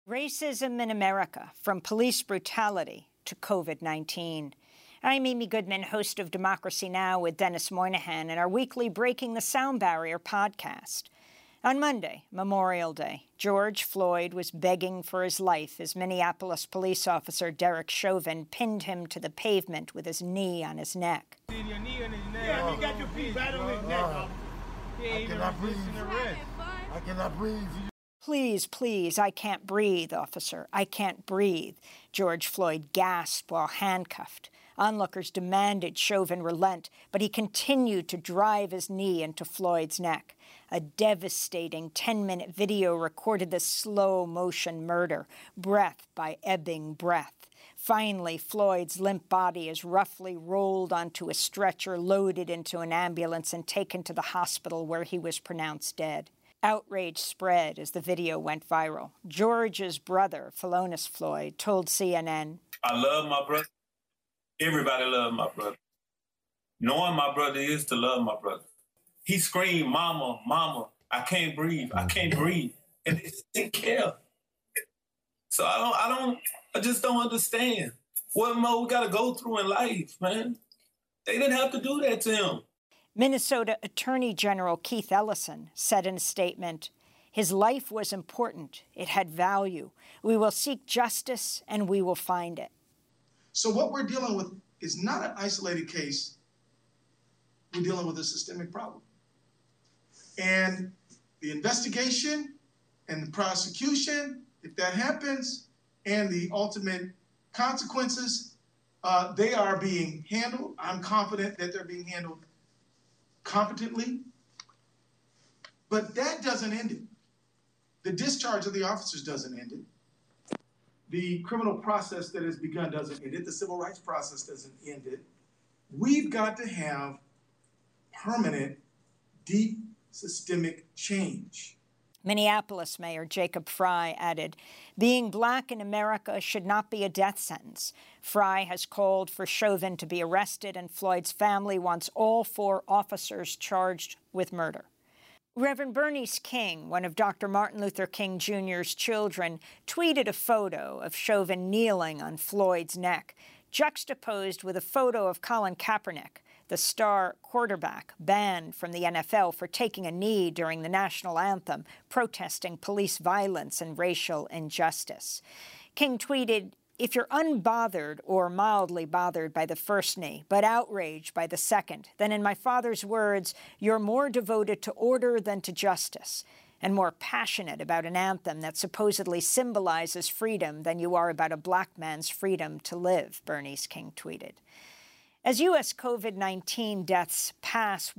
Racism in America, from police brutality to COVID-19. I'm Amy Goodman, host of Democracy Now! With Dennis Moynihan and our weekly Breaking the Sound Barrier podcast. On Monday, Memorial Day, George Floyd was begging for his life as Minneapolis police officer Derek Chauvin pinned him to the pavement with his knee on his neck. Your knee on his neck. Yeah, you got your feet right on his neck. I cannot breathe. I cannot breathe. Please, please, I can't breathe, officer. I can't breathe. George Floyd gasped while handcuffed. Onlookers demanded Chauvin relent, but he continued to drive his knee into Floyd's neck. A devastating 10-minute video recorded the slow-motion murder, breath by ebbing breath. Finally, Floyd's limp body is roughly rolled onto a stretcher, loaded into an ambulance, and taken to the hospital where he was pronounced dead. Outrage spread as the video went viral. George's brother, Philonise Floyd, told CNN, "I love my brother. Everybody loves my brother. Knowing my brother is to love my brother. He screamed, 'Mama, mama, I can't breathe. I can't breathe.' And they didn't care. So I just don't understand what more we got to go through in life, man. They didn't have to do that to him." Minnesota Attorney General Keith Ellison said in a statement, "His life was important. It had value. We will seek justice and we will find it." So what we're dealing with is not an isolated case. We're dealing with a systemic problem. And the investigation and the prosecution, if that happens, and the ultimate consequences, they are being handled. I'm confident that they're being handled competently, but that doesn't end it. The discharge of the officers doesn't end it. The criminal process that has begun doesn't end it. The civil rights process doesn't end it. We've got to have permanent, deep, systemic change. Minneapolis Mayor Jacob Frey added, "Being black in America should not be a death sentence." Frey has called for Chauvin to be arrested, and Floyd's family wants all 4 officers charged with murder. Reverend Bernice King, one of Dr. Martin Luther King Jr.'s children, tweeted a photo of Chauvin kneeling on Floyd's neck, juxtaposed with a photo of Colin Kaepernick, the star quarterback banned from the NFL for taking a knee during the national anthem, protesting police violence and racial injustice. King tweeted, "If you're unbothered or mildly bothered by the first knee, but outraged by the second, then in my father's words, you're more devoted to order than to justice, and more passionate about an anthem that supposedly symbolizes freedom than you are about a black man's freedom to live," Bernice King tweeted. As U.S. COVID-19 deaths pass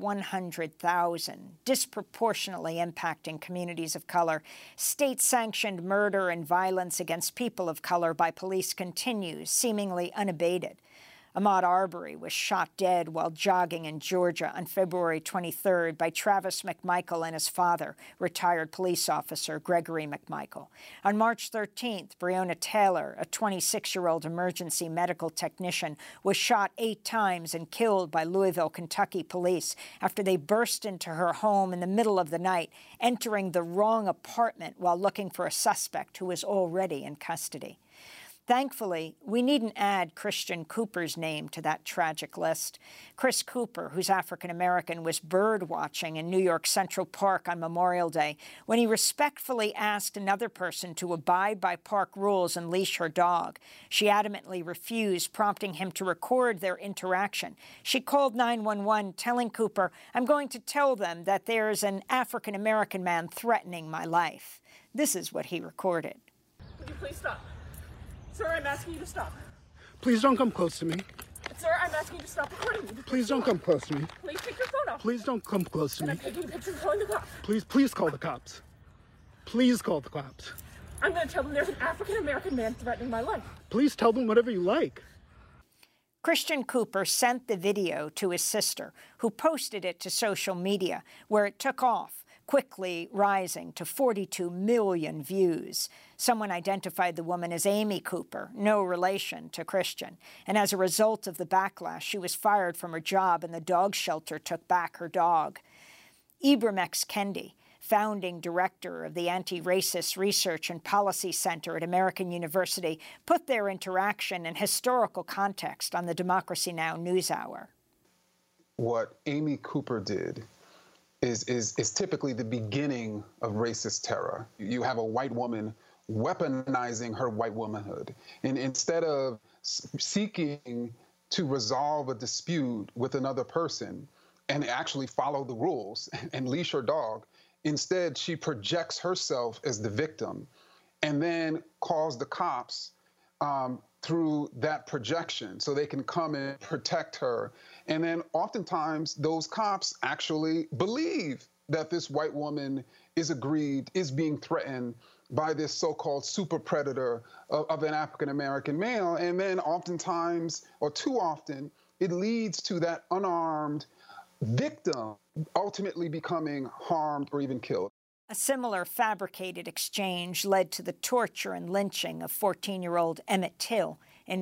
100,000, disproportionately impacting communities of color, state-sanctioned murder and violence against people of color by police continues, seemingly unabated. Ahmaud Arbery was shot dead while jogging in Georgia on February 23rd by Travis McMichael and his father, retired police officer Gregory McMichael. On March 13th, Breonna Taylor, a 26-year-old emergency medical technician, was shot 8 times and killed by Louisville, Kentucky police after they burst into her home in the middle of the night, entering the wrong apartment while looking for a suspect who was already in custody. Thankfully, we needn't add Christian Cooper's name to that tragic list. Chris Cooper, who's African-American, was bird-watching in New York Central Park on Memorial Day when he respectfully asked another person to abide by park rules and leash her dog. She adamantly refused, prompting him to record their interaction. She called 911, telling Cooper, "I'm going to tell them that there's an African-American man threatening my life." This is what he recorded. "Would you please stop? Sir, I'm asking you to stop. Please don't come close to me. Sir, I'm asking you to stop recording me. Please don't come close to me. Please take your phone off. Please don't come close to me. I'm taking pictures and calling the cops. Please call the cops. Please call the cops. I'm going to tell them there's an African-American man threatening my life. Please tell them whatever you like." Christian Cooper sent the video to his sister, who posted it to social media, where it took off, quickly rising to 42 million views. Someone identified the woman as Amy Cooper, no relation to Christian. And as a result of the backlash, she was fired from her job and the dog shelter took back her dog. Ibram X. Kendi, founding director of the Anti-Racist Research and Policy Center at American University, put their interaction in historical context on the Democracy Now! NewsHour. What Amy Cooper did is typically the beginning of racist terror. You have a white woman weaponizing her white womanhood. And instead of seeking to resolve a dispute with another person and actually follow the rules and leash her dog, instead she projects herself as the victim and then calls the cops through that projection so they can come and protect her. And then oftentimes those cops actually believe that this white woman is aggrieved, is being threatened by this so-called super predator of an African-American male. And then oftentimes, or too often, it leads to that unarmed victim ultimately becoming harmed or even killed. A similar fabricated exchange led to the torture and lynching of 14-year-old Emmett Till in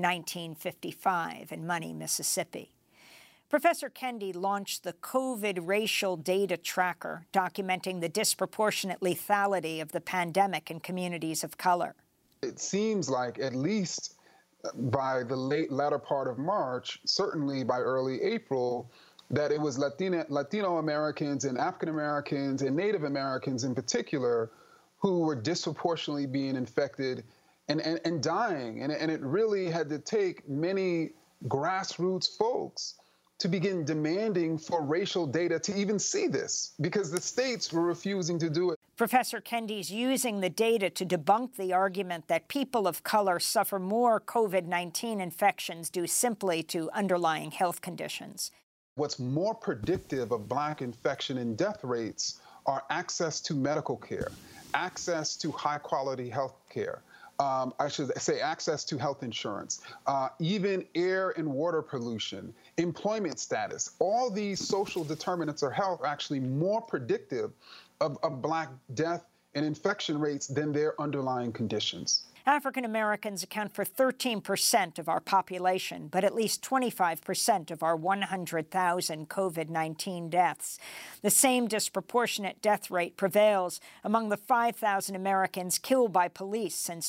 1955 in Money, Mississippi. Professor Kendi launched the COVID Racial Data Tracker, documenting the disproportionate lethality of the pandemic in communities of color. It seems like at least by the latter part of March, certainly by early April, that it was Latino Americans and African Americans and Native Americans in particular who were disproportionately being infected and dying. And it really had to take many grassroots folks to begin demanding for racial data to even see this, because the states were refusing to do it. Professor Kendi's using the data to debunk the argument that people of color suffer more COVID-19 infections due simply to underlying health conditions. What's more predictive of Black infection and death rates are access to medical care, access to high-quality health care, I should say access to health insurance, even air and water pollution, employment status. All these social determinants of health are actually more predictive of Black death and infection rates than their underlying conditions. African Americans account for 13% of our population, but at least 25% of our 100,000 COVID-19 deaths. The same disproportionate death rate prevails among the 5,000 Americans killed by police since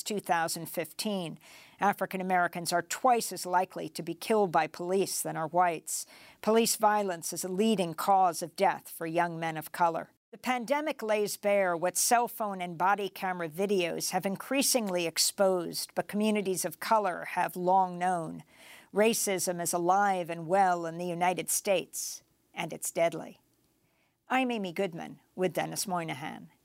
2015. African Americans are twice as likely to be killed by police than are whites. Police violence is a leading cause of death for young men of color. The pandemic lays bare what cell phone and body camera videos have increasingly exposed, but communities of color have long known. Racism is alive and well in the United States, and it's deadly. I'm Amy Goodman with Dennis Moynihan.